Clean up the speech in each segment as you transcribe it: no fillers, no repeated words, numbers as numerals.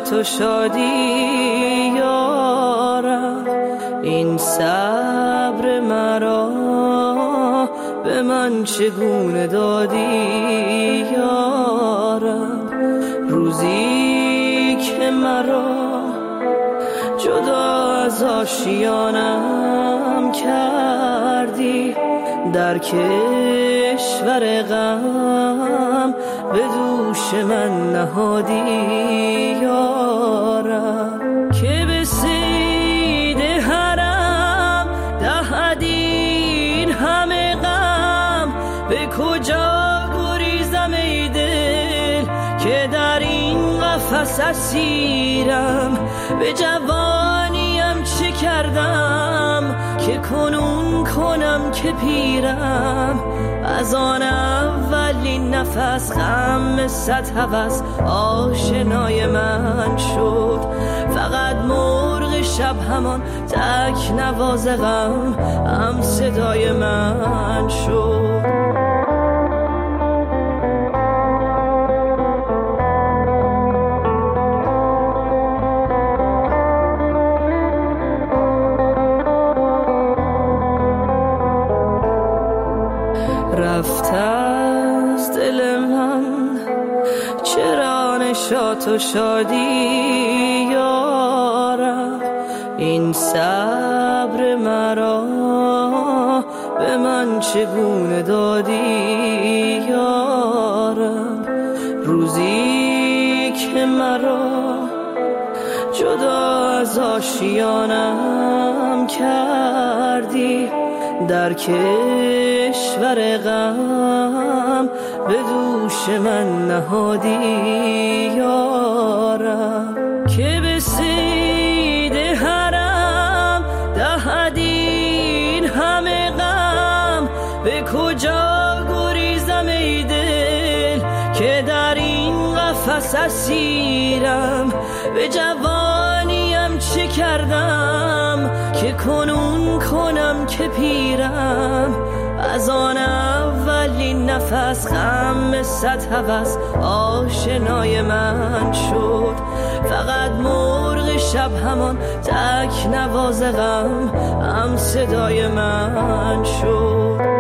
نشاط و شادی یارم، این صبر مرا به من چگونه دادی یارم، روزی که مرا جدا از آشیانم کردی، در کشور غم به دوش من نهادی یارم، که به صید حرم دهدین همه غم، به کجا گریزم ای دل که در این قفس اسیرم، به جوانیم چه کردم که کنون کنم که پیرم، از آن اولین نفس غم صد هوس آشنای من شد، فقط مرغ شب همان تک نواز غم هم صدای من شد. رفت از دل من چرا نشاط و شادی یارم، این صبر مرا به من چگونه دادی یارم، روزی که مرا جدا از آشیانم کردی، در کشور غم به دوش من نهادی یارم، که به صید حرم دهدین همه غم، به کجا گریزم ای دل که در این قفس اسیرم، به جوانیم چه کردم که کنون کنم که پیرم، از آن اولین نفس غم صد هوس آشنای من شد، فقط مرغ شب همان تک نواز غم هم صدای من شد.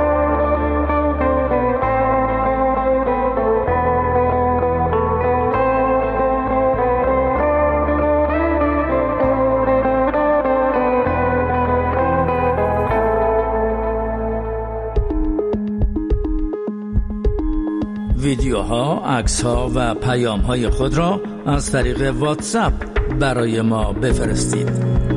ویدیوها، عکس‌ها و پیام‌های خود را از طریق واتساپ برای ما بفرستید.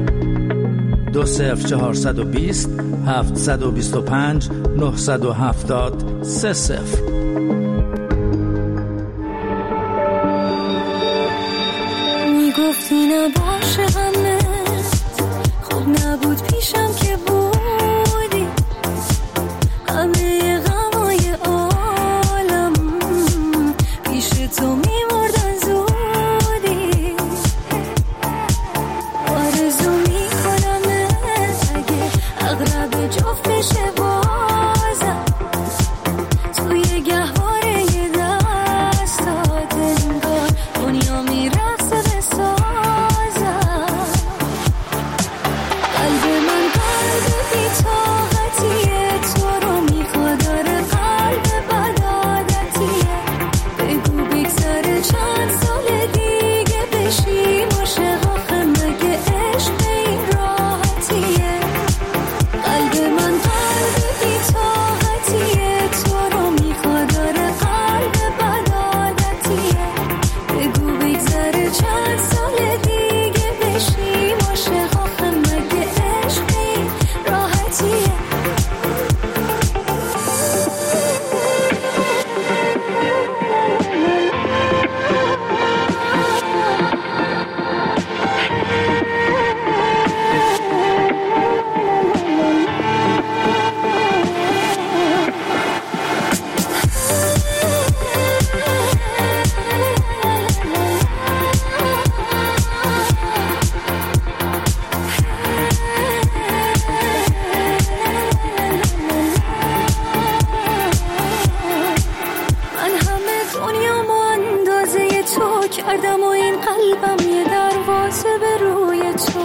20420 725 970 30. میگفتی نباشه غمه، خود نبود پیشم که بودی، همه غمای عالم پیش تو میمردن زودی، آرزو میکنم اگه اغرب جفت بشه بازم، توی گهواره دستات انگار دنیا میرقصه بسازم، قلب من قلب قلبم یه دروازه به روی تو.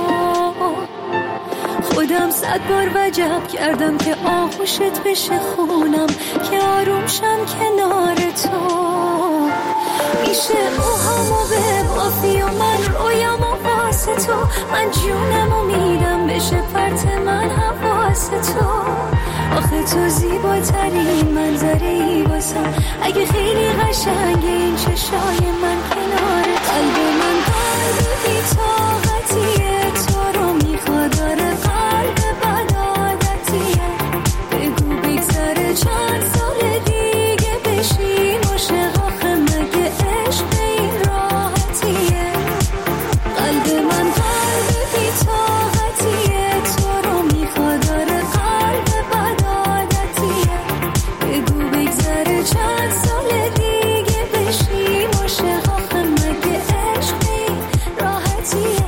خودم 100 بار وجب کردم که آغوشت بشه خونم، که آروم شم کنار تو. میشه اوهامو ببافی و من رویامو واسه تو، من جونمو میدم بشه فرط من حواس تو. آخه تو زیباترین منظری واسم، اگه خیلی قشنگه این چشای من کنار قلب من. قلب بی طاقتیه تو رو میخواد، داره قلب بد عادتیه. بگو بگذره چند سال دیگه بشیم عاشق، آخه مگه عشق این راحتیه. قلب من قلب بی طاقتیه تو رو میخواد، داره قلب بد عادتیه. بگو بگذره چند سال دیگه بشیم عاشق، آخه مگه عشق این راحتیه.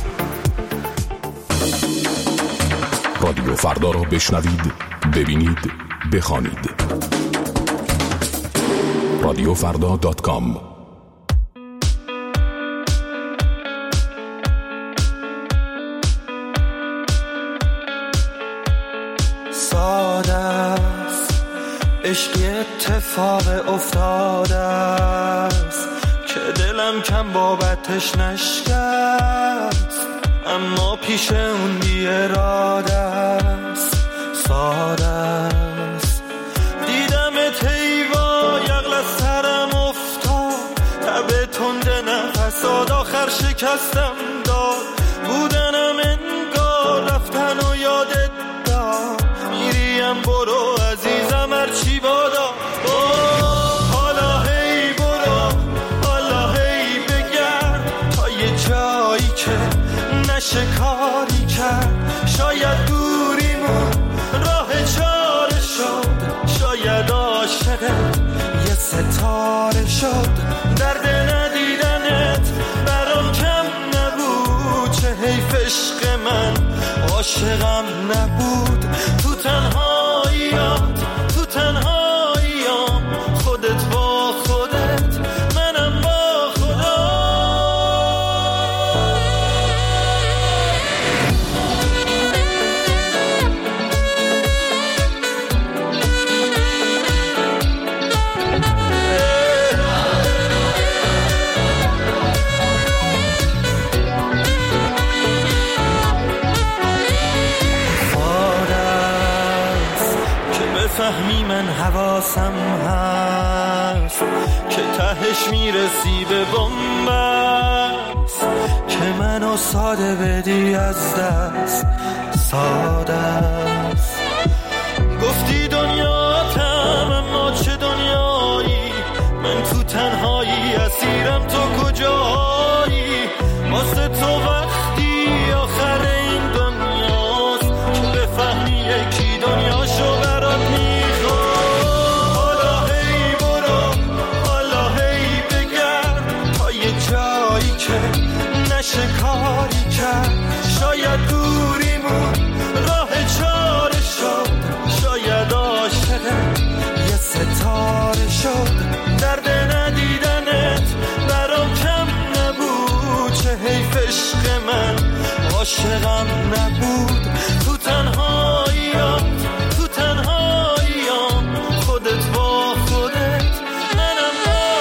رادیو فردا را بشنوید، ببینید، بخوانید. radiofrda.com. ساده است عشق اتفاق افتاده است که دلم کم بابتش نشکست، اما پیش اون بی اراده است. ساده است دیدمت هیوا یغل از سرم افتاد، تب تند نفسات آخر شکستم داد. بودنم انگار رفتن و یادت داد، میریم برو عزیزم هرچی بادا. حالا هی برو، حالا هی بگرد تا یه جایی که نشه کاری کرد. شاید دوریمون راه چاره شد، شاید عاشقت یه ستاره شد. درد ندیدنت برام کم نبود، چه حیف عشق من عاشقم نبود. تو تنهاییات، تو تنهاییام، خودت با خودت، منم با خدا. فهمی من حواسم هست که تهش میرسی به بنبست، که منو ساده بدی از دست. ساده است گفتی دنیاتم، اما چه دنیایی؟ من تو تنهایی اسیرم، تو کجایی؟ واسه تو وقتی آخر این دنیاست که بفهمی یکی دنیاشو برات نشه کاری کرد. شاید دوریمون راه چاره شد، شاید عاشقت یه ستاره شد. درد ندیدنت برام کم نبود، چه حیف عشق من عاشقم نبود. تو تنهاییات، تو تنهاییام، خودت با خودت، منم با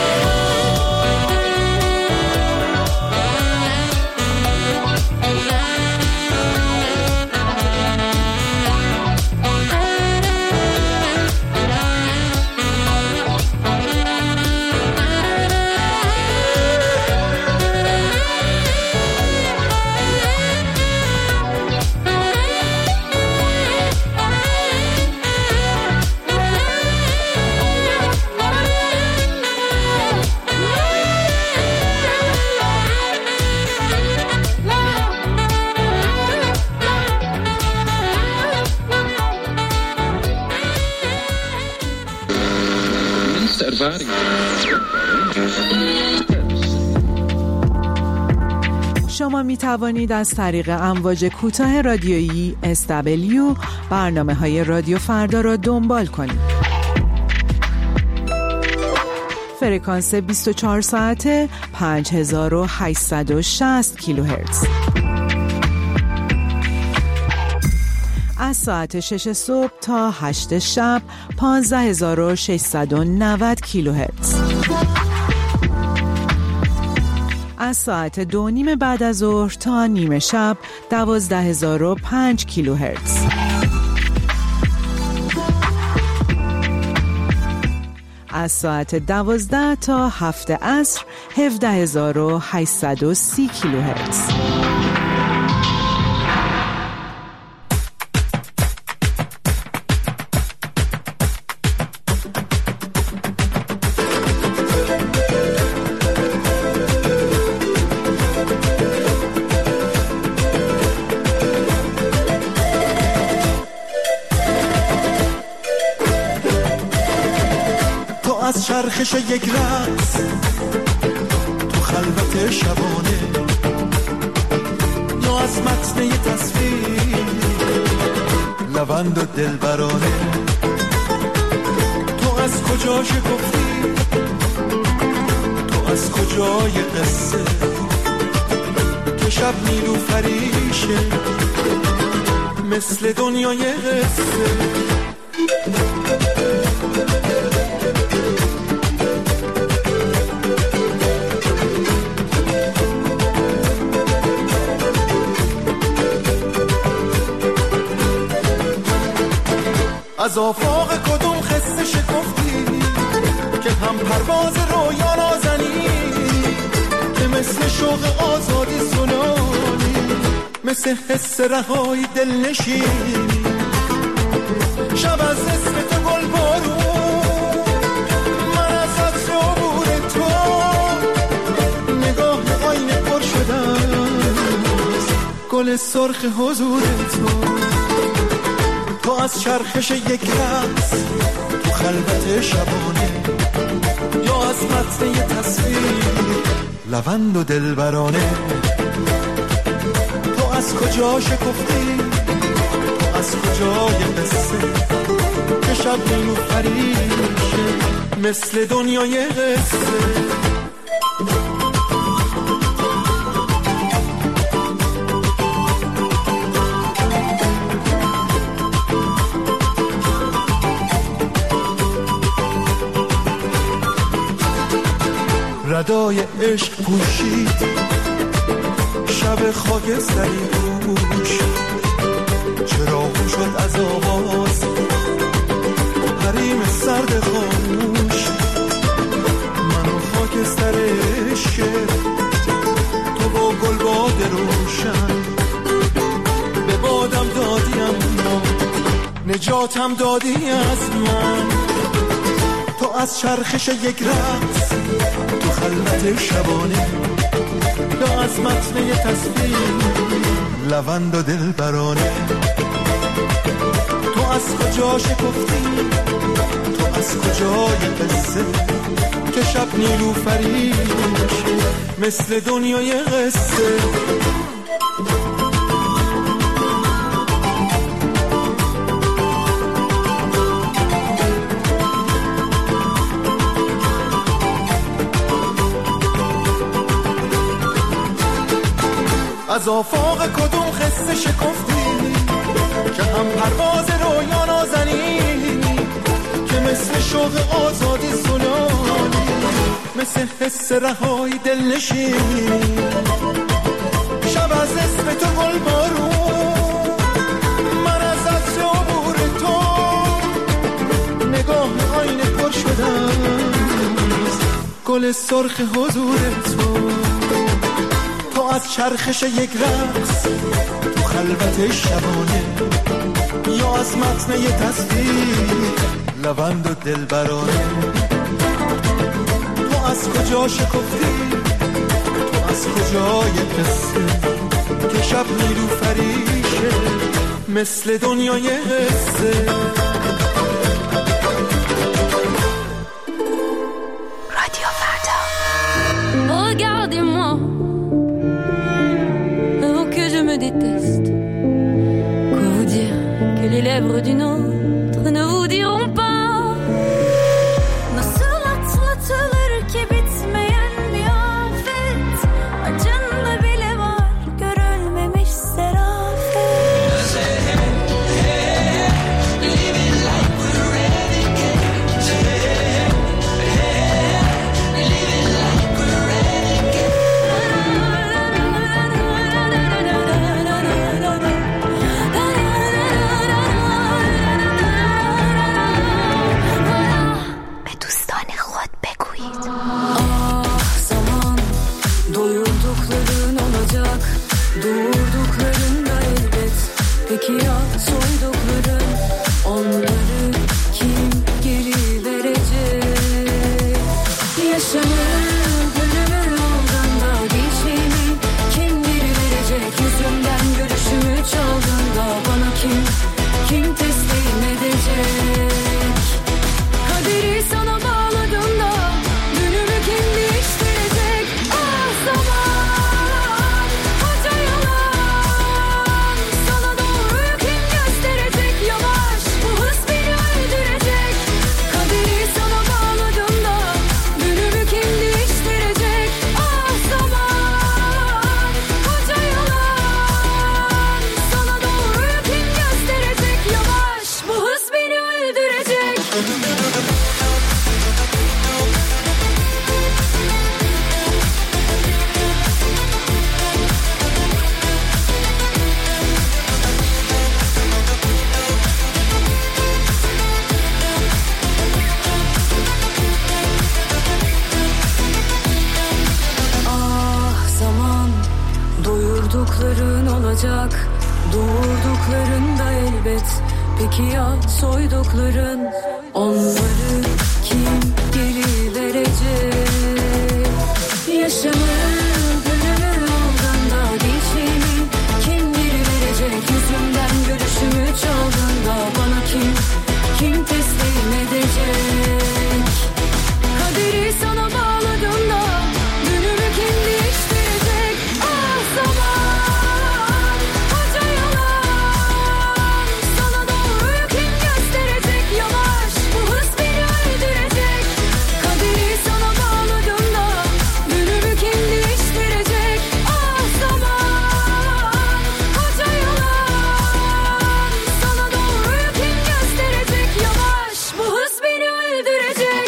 شما می توانید از طریق امواج کوتاه رادیویی SW برنامه‌های رادیو فردا را دنبال کنید. فرکانس 24 ساعته 5860 کیلوهرتز. از ساعت 6 صبح تا 8 شب 15690 کیلوهرتز. از ساعت 2:30 بعد از ظهر تا نیمه شب 12005 کیلوهرتز. از ساعت 12 تا 7 عصر 17830 کیلوهرتز. از چرخش یک رقص تو خلوت شبانه یا از متن یه تصویر لبند و دلبرانه، تو از کجا شکفتی، تو از کجای قصه که شب نیلوفریشه مثل دنیای قصه. از آفاق کدوم خسته شکفتی که هم پرواز رویا نازنی، که مثل شوق آزادی سنانی، مثل حس رهایی دل نشینی. شب از اسم تو گل بارون، من از عطر عبور تو، نگاه آینه پر شدن گل سرخ حضور تو. تو از چرخش یک رقص تو خلوت شبانه یا از متن یه تصویر لبند و دلبرانه، تو از کجا شکفتی، تو از کجای قصه که شب نیلوفریشه مثل دنیای قصه. ردای عشق پوشید شب خاکستری روش، چراغ شد از آواز حریم سرد خاموش. من و خاکستر عشق تو با گلباد روشن، به بادم دادی اما نجاتم دادی از من. تو از چرخش یک رقص تو خلوت شبانه یا از متن یه تصویر لبند و دلبرانه، تو از کجا شکفتی، تو از کجای قصه که شب نیلوفریشه مثل دنیای قصه. از آفاق کدوم خسته شکفتی که هم پرواز رویا نازنی، که مثل شوق آزادی سنانی، مثل حس رهایی دل نشینی. شب از اسم تو گل بارون، من از عطر عبور تو، نگاه آینه پر شدن گل سرخ حضور تو. تو از چرخش یک رقص تو خلوت شبانه یا از متن یه تصویر لبند و دلبرانه، تو از کجا شکفتی، تو از کجای قصه که شب نیلوفریشه مثل دنیای قصه. Regardez-moi, oh que je me déteste. Quoi vous dire que les lèvres d'une autre ne vous diront pas. Nasıl atlatılır doğurduklarında elbet. Peki ya soydukların, onları kim geri verecek? Yaşamı gönlümün olduğunda gençliğimi kim geri verecek? Yüzümden görüşümü çaldığında bana kim teslim edecek? Kaderi sana bağladığımda dönümü kim değiştirecek? Ah zaman, koca yalan, sana doğruyu kim gösterecek? Yavaş, bu hız beni öldürecek. Kaderi sana bağladığımda dönümü kim değiştirecek? Ah zaman, koca yalan, sana doğruyu kim gösterecek? Yavaş, bu hız beni öldürecek. Ah zaman, doyurdukların olacak, doğurduklarında elbet. Peki ya soydukların, onları kim geri verecek? Yaşamı gönlümün olduğunda gençliğimi kim geri verecek? Yüzümden görüşümü çaldığında bana kim teslim edecek? Kaderi sana bağladığımda dönümü kim değiştirecek? Ah zaman, koca yalan, sana doğruyu kim gösterecek? Yavaş, bu hız beni öldürecek. Kaderi sana bağladığımda dönümü kim değiştirecek? Ah zaman, koca yalan, sana doğruyu kim gösterecek? Yavaş, bu hız beni öldürecek.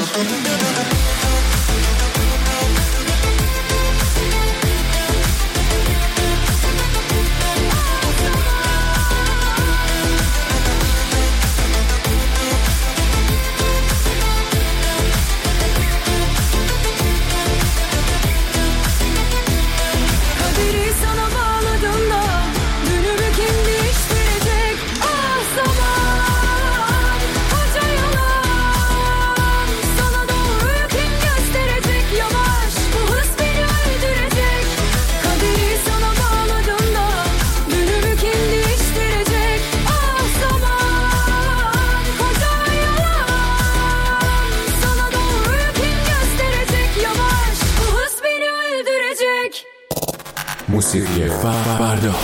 Kaderi sana bağladığımda dönümü kim değiştirecek? Ah zaman, koca yalan, sana doğruyu kim gösterecek? Yavaş, bu hız beni öldürecek. Kaderi sana bağladığımda dönümü kim değiştirecek? Ah zaman, koca yalan, sana doğruyu kim gösterecek? Yavaş, bu hız beni öldürecek. موسیقی فردا.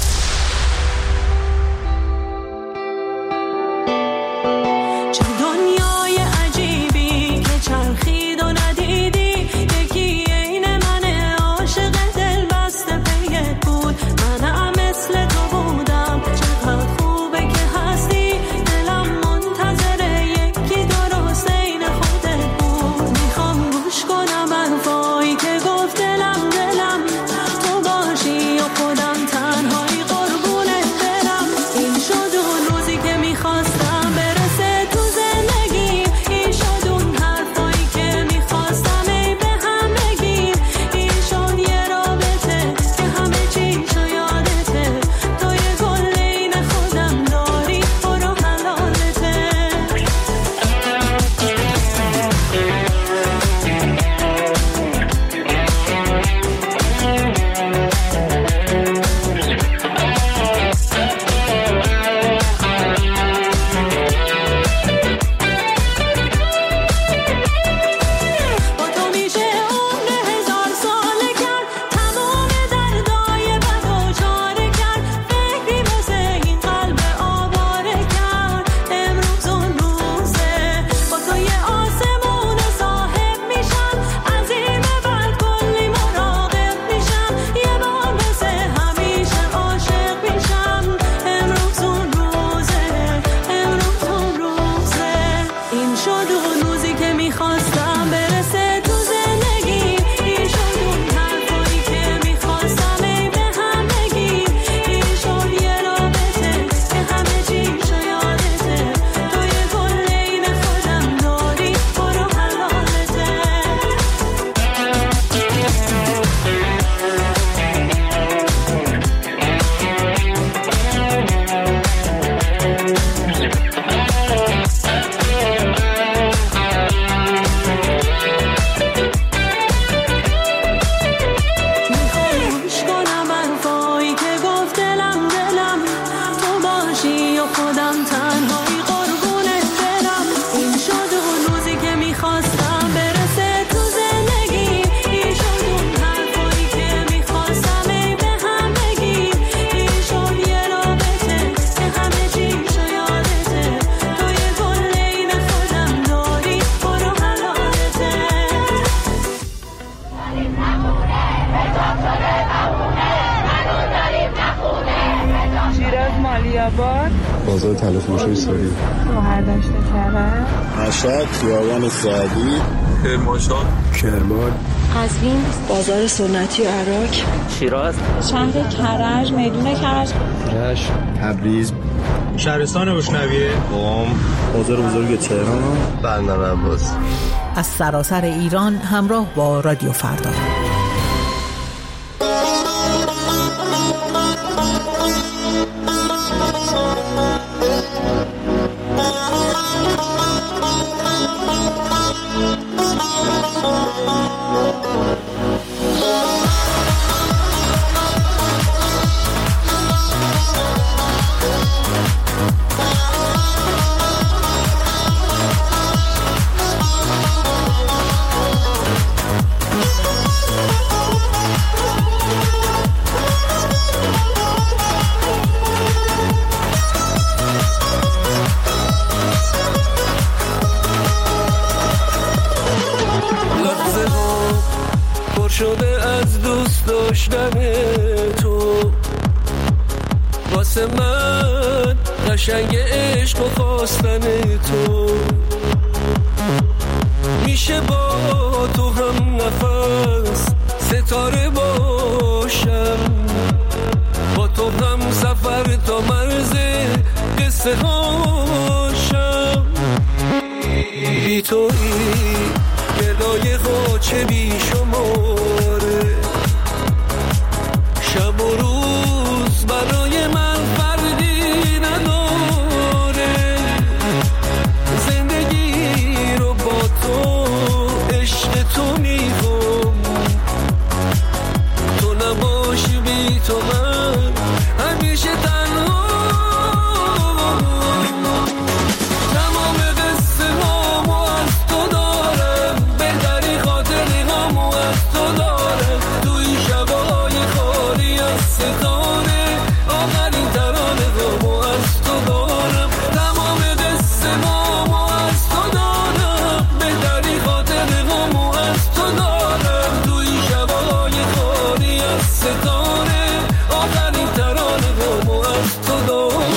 چه دنیای عجیبی که چرخید و ندیدی، یکی عین من عاشق دل بسته پیت بود. منم مثل تو بودم، چقدر خوبه که هستی، دلم منتظر یکی درست عین خودت بود. میخوام گوش کنم حرفایی که گفت دلم، تو باشی و خودم تنهایی آباد، بازار طلا فروشی ساری، شهردشت کرج، مشهد، خیابان سعدی، کرمانشاه، کرمان، قزوین، بازار سنتی و عراق، شیراز، شهر کرج، میدون کرج، رشت، تبریز، شهرستان بوشنویه، قم، بازار بزرگ تهران، بندر عباس. از سراسر ایران همراه با رادیو فردا. شده از دوست داشتن تو، واسه من قشنگ عشق و خواستن تو، میشه با تو هم نفس ستاره باشم، با تو هم سفر تا مرز قصه هاشم، بی تویی گدای غاچه بی شماره، شب و روز برای من فرقی نداره، زندگی رو با تو عشق تو میخوام، تو نباشی بی تو من همیشه تنها، تمام قصه هامو از تو دارم، بهتری خاطری هامو از تو دارم، توی شبای خالی از ستاره، آخرین ترانه هامو از تو دارم، تمام قصه هامو از تو دارم، بهتری خاطری هامو از تو دارم، توی شبای خالی از ستاره، آخرین ترانه هامو از تو دارم.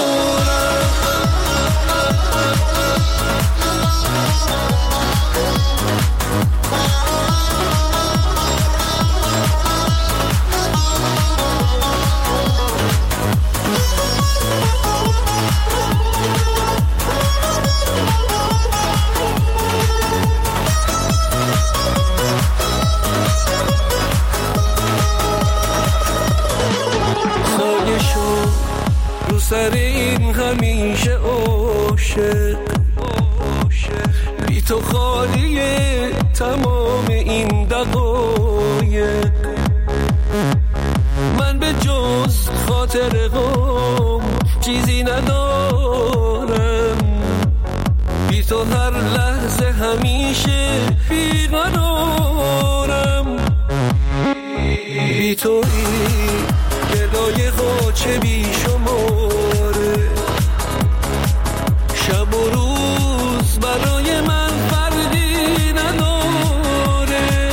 سایه شو رو سر این همیشه عاشق، بی تو خالیه تمام این دقایق، من به جز خاطر غم چیزی ندارم، بی تو هر لحظه همیشه بیقرارم، بی تویی گدای غاچه بی شماره، شب و روز برای من فرقی نداره،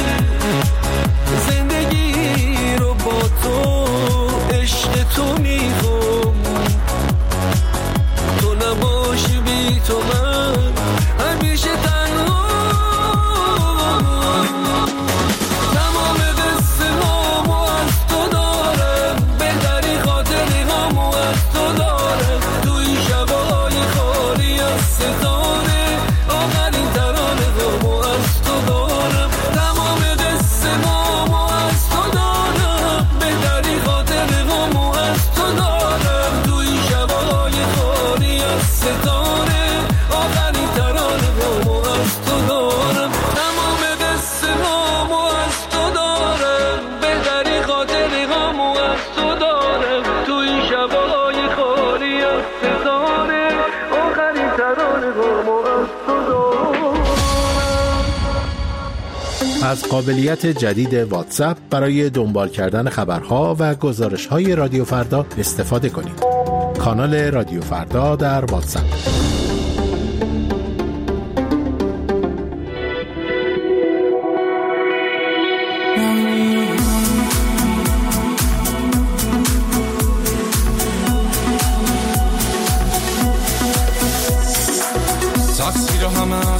زندگی رو با تو عشق تو میخوام، تو نباشی بی تو من همیشه تنها، تمام قصه هامو از تو دارم، بهتری خاطری هامو از تو دارم، توی شبای خالی از ستاره، آخرین ترانه هامو از تو دارم، تمام قصه هامو از تو دارم، بهتری خاطری هامو از تو دارم، توی شبای خالی از ستاره، آخرین ترانه هامو از تو دارم، تمام قصه هامو از تو دارم، بهتری خاطری هامو از تو دارم، توی شبای خالی از ستاره، آخرین ترانه هامو از تو دارم. از قابلیت جدید واتساپ برای دنبال کردن خبرها و گزارش‌های رادیو فردا استفاده کنید. کانال رادیو فردا در واتساپ.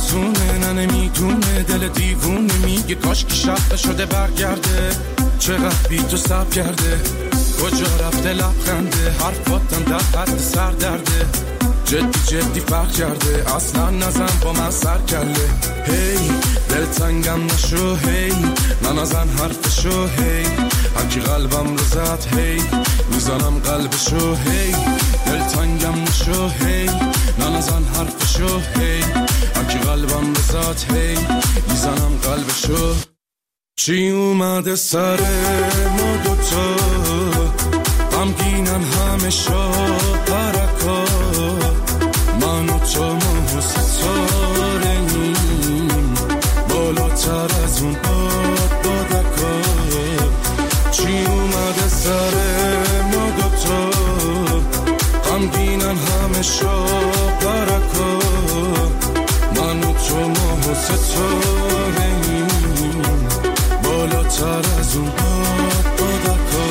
افسونه نه نمیدونه دل دیوونه میگه کاش که شب شده برگرده چقدر بی تو سب کرده کجا رفته لبخنده حرفاتم در حد سر درده جدی فرق کرده اصلا نزن با من سر کله هی دل تنگم نشو هی نزن حرفشو هی هرکی قلبم رو زد هی میزنم قلبشو هی دل تنگم نشو هی نزن حرفشو هی هرکی قلبم رو زد هی میزنم قلبشو چی اومده سر ما دوتا غمگینن همه شا پرکا من و تو ما ستاره‌ایم بالاتر از اون بادکا چی اومده سر ما دوتا غمگینن همه شا پرکا من و تو ما ستاره‌ایم بالاتر از اون بادکا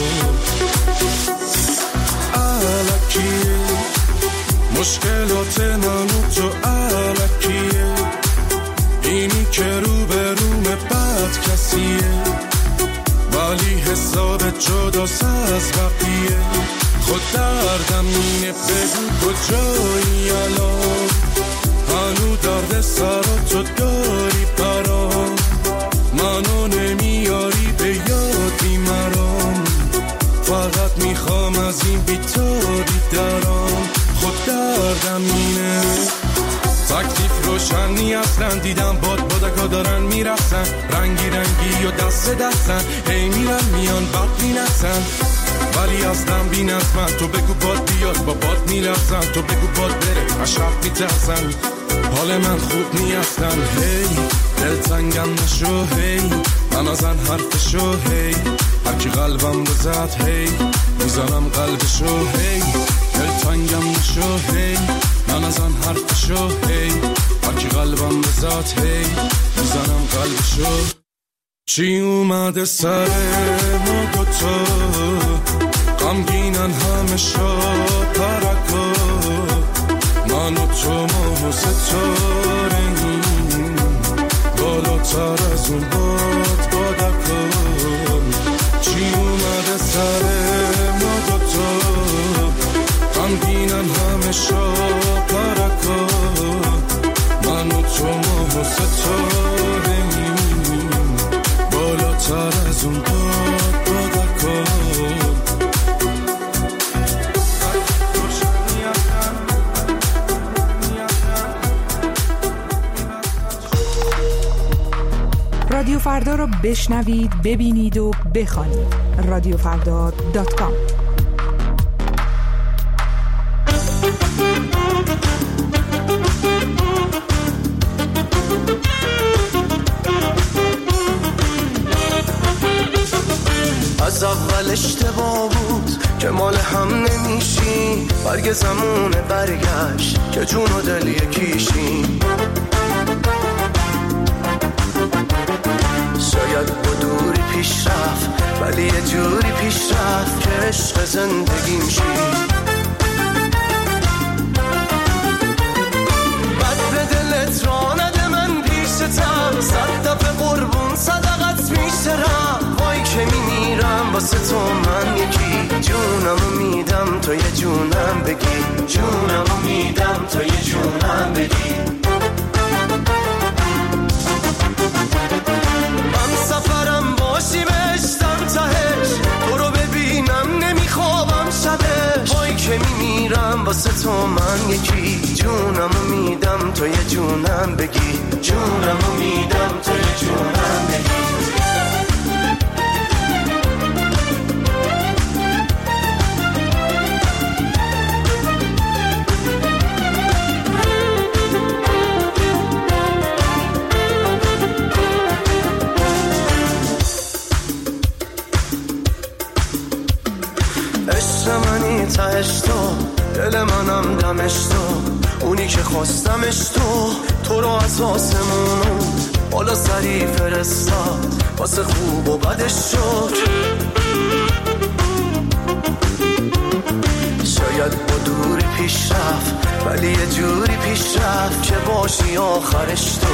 الکیه مشکلات من و تو الکیه اینی که رو به رومه بد کسیه ولی حساب جداست از بقیه خود دردم اینه بگو کجایی الان هنو درد سر تو داری برام منو نمیاری به یادی مرام فقط میخوام از این بیتاری درام خود دردم اینه تکلیف روشنی اصلا دیدم بادکا دارن میرسن رنگی و دستن هی میرن میان بد مینسن ولی اصلا بین از من تو بگو باد بیاد با باد میلرزن تو بگو باد بره اشرف میترسن حال من خوب نیستن هی دل تنگم نشو هی نزن حرفشو هی هرکی قلبم رو زد هی میزنم قلبشو هی دل تنگم نشو هی نزن حرفشو هی هرکی قلبم رو زد هی میزنم قلبشو چی اومده سر ما دوتا غمگینن همه شا پرکا من و تو ما ستاره‌ایم بالاتر از اون بادکا چی اومده سر ما دوتا غمگینن همه شا پرکا من و تو ما ستاره‌ایم بالاتر از اون بادکا رادیو فردا رو بشنوید، ببینید و بخوانید. radiofrda.com. از اول اشتباه بود که مال هم نمیشیم برگ زمونه برگشت که جون و دل یکیشیم شاید با دوری پیش رفت ولی یه جوری پیش رفت که عشق زندگیم شید بد به دلت را نده من پیشتم صد دفعه قربون صدقت میشترم وای که میمیرم واسه تو من یکی جونمو میدم تو یه جونم بگی جونمو میدم تو یه جونم بگی سفرم باشی بشتم تهش تو رو ببینم نمیخوابم شبش وای که میمیرم واسه تو من یکی جونمو میدم تو یه جونم بگی جونمو میدم تو یه جونم بگی تهش تو دل منم دمش تو اونی که خواستمش تو رو از آسمونو بالا سری فرستاد واسه خوب و بدش شد شاید با دوری پیش رفت ولی یه جوری پیش پیش رفت که باشی آخرش تو.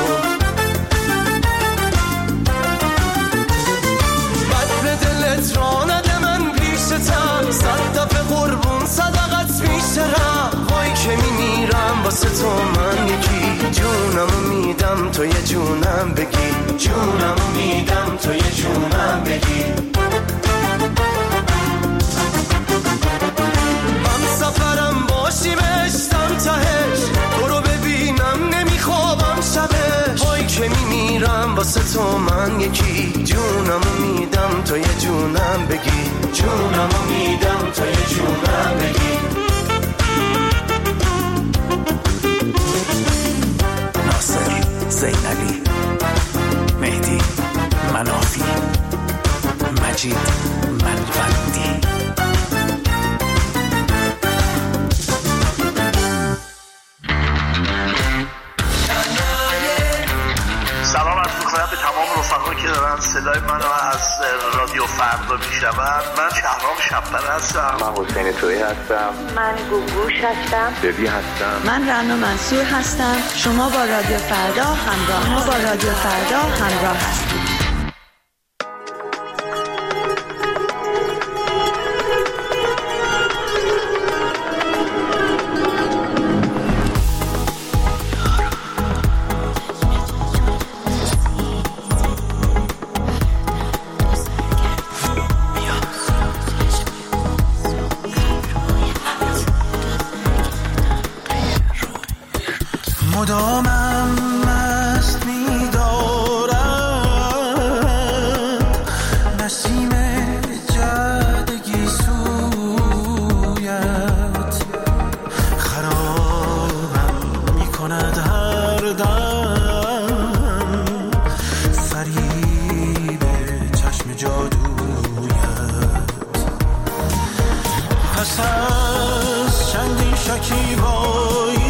بد به دلت را نده من پیشتم، 100 دفعه قربون صدقت میشرم. وای که میمیرم واسه تو من یکی، جونمو میدم تو یه جونم بگی، جونمو میدم تو یه جونم بگی. من سفرم باشی بشتم تهش، تو رو ببینم نمیخوابم شبش. وای که میمیرم واسه تو من یکی، جونمو میدم تو یه جونم بگی، جونمو میدم تو یه جونم بگی. ناصر، زینبی، مهدی، منافی، مجید، منوندی. سلام عرض می‌کنم به تمام رفقا که دارن صدای منو از رادیو فردا میشنون. من شهرام شب‌پر هستم. من حسین تویی هستم. من گوگوش هستم. ببی هستم. من رنا منصور هستم. شما با رادیو فردا همراه هستید. مدامم مست می‌دارد نسیم جدگی سویت، خرابم می‌کند هر دم فریب چشم جادویت. پس از چندین شکیبایی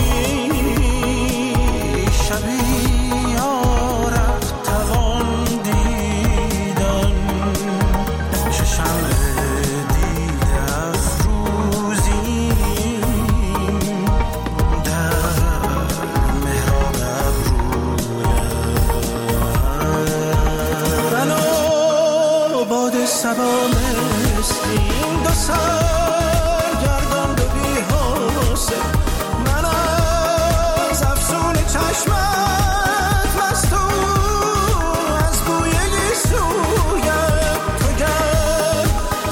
سبا مستیم دو سرگردان دو بی حوصله، من از افسون چشمت مستون از بوی گیسویت. تو گر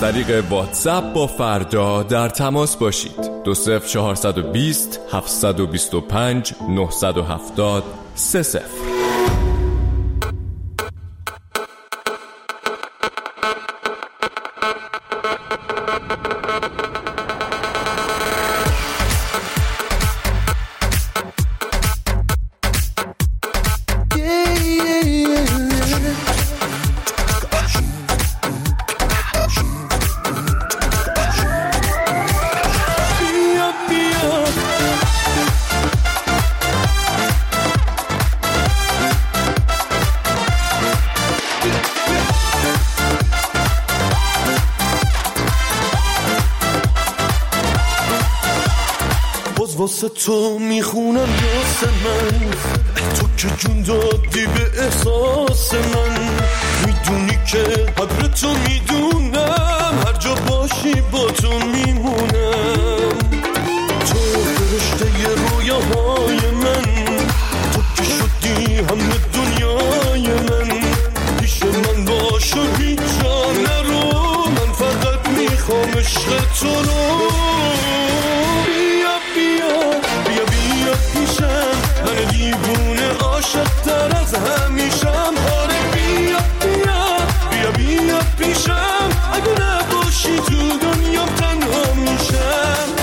طریق واتساپ با فردا در تماس باشید. 20420 725 970 30. واسه تو میخونم یاس من، تو که جون دادی به احساس من. میدونی که قدر تو میدونم، هر جا باشی با تو میمونم. تو فرشته رویاهای من، تو که شدی همه دنیای من. پیش من باش و هیچ جا نرو، من فقط میخوام عشق تو رو. من دیوونه عاشق تر از همیشم. آره بیا بیا بیا بیا پیشم، اگه نباشی تو دنیام تنها میشم.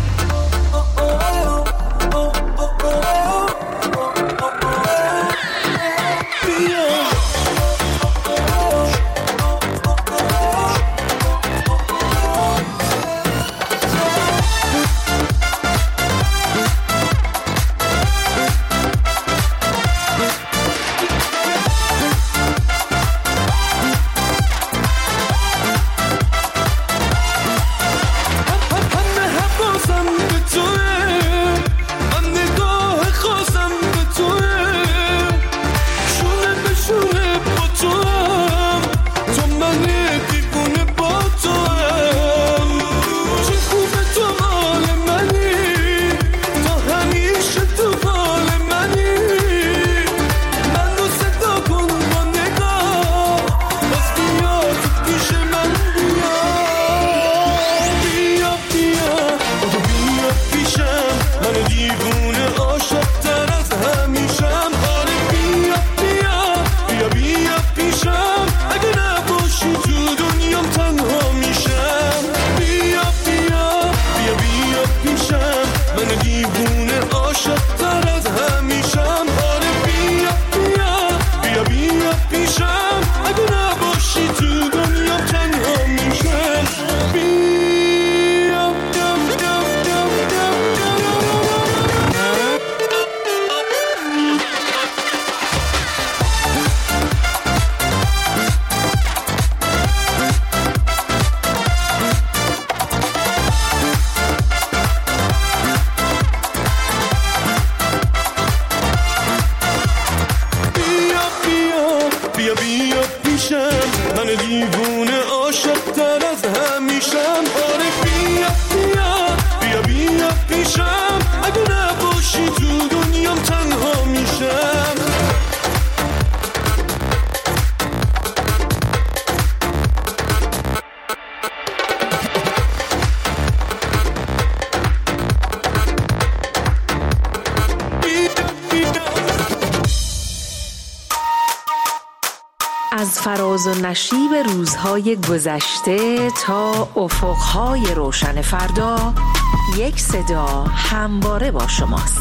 از فراز و نشیب روزهای گذشته تا افقهای روشن فردا، یک صدا همواره با شماست.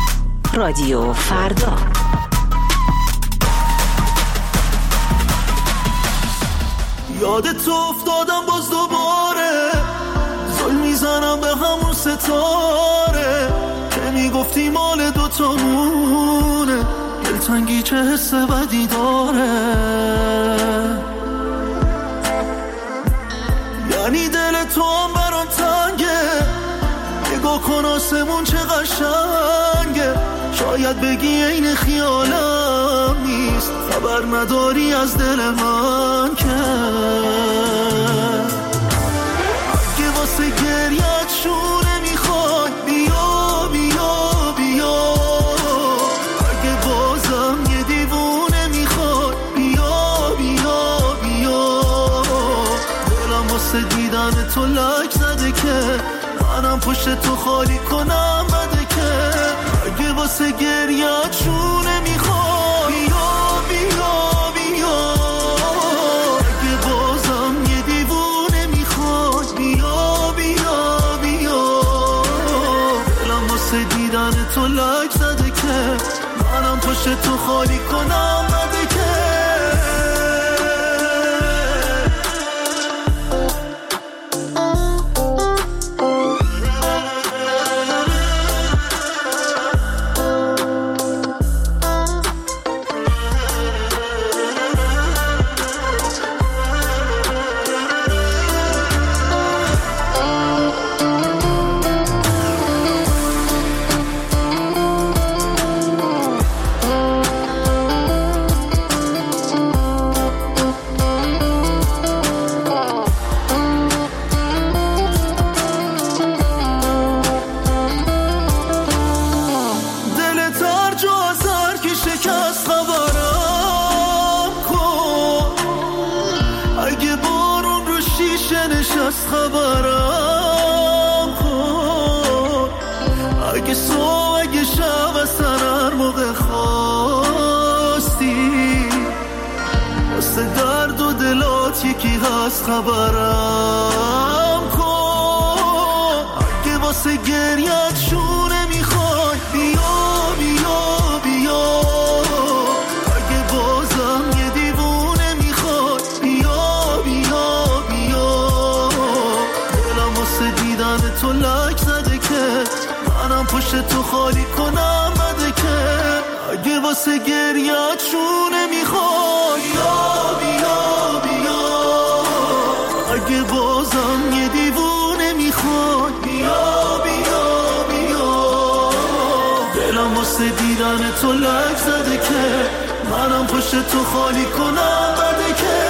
رادیو فردا. یادت افتادم باز دوباره، زل میزنم به همون ستاره که میگفتی مال دوتامونه. دلتنگی چه حس بدی داره، یعنی دل تو هم برام تنگه. نگاه کن آسمون چه قشنگه، شاید بگی این خیالم نیست. خبر نداری از دل من که اگه واسه گریت شونه میخوای بیا بیا بیا. اگه بازم یه دیوونه میخوای بیا بیا بیا. دلم واسه دیدن تو لک زده که منم پشت تو خالی کنم بده که اگه واسه گریت شونه میخوای بیا بیا بیا اگه بازم یه دیوونه میخوای بیا بیا بیا دلم واسه دیدن تو لک زده که منم پشت تو خالی کنم بده که خبرم کن اگه صبح اگه شب اصلا هر موقع خواستی واسه درد و دلات یکی هست خبرم کن اگه واسه گریت شونه میخوای بیا بیا بیا اگه بازم یه دیوونه میخوای بیا بیا دیدن تو لک زده که منم پشت تو خالی کنم بده که اگه واسه گریت شونه میخوای بیا بیا بیا اگه بازم یه دیوونه میخوای بیا بیا بیا دلم واسه دیدن تو لک زده که منم پشت تو خالی کنم بده که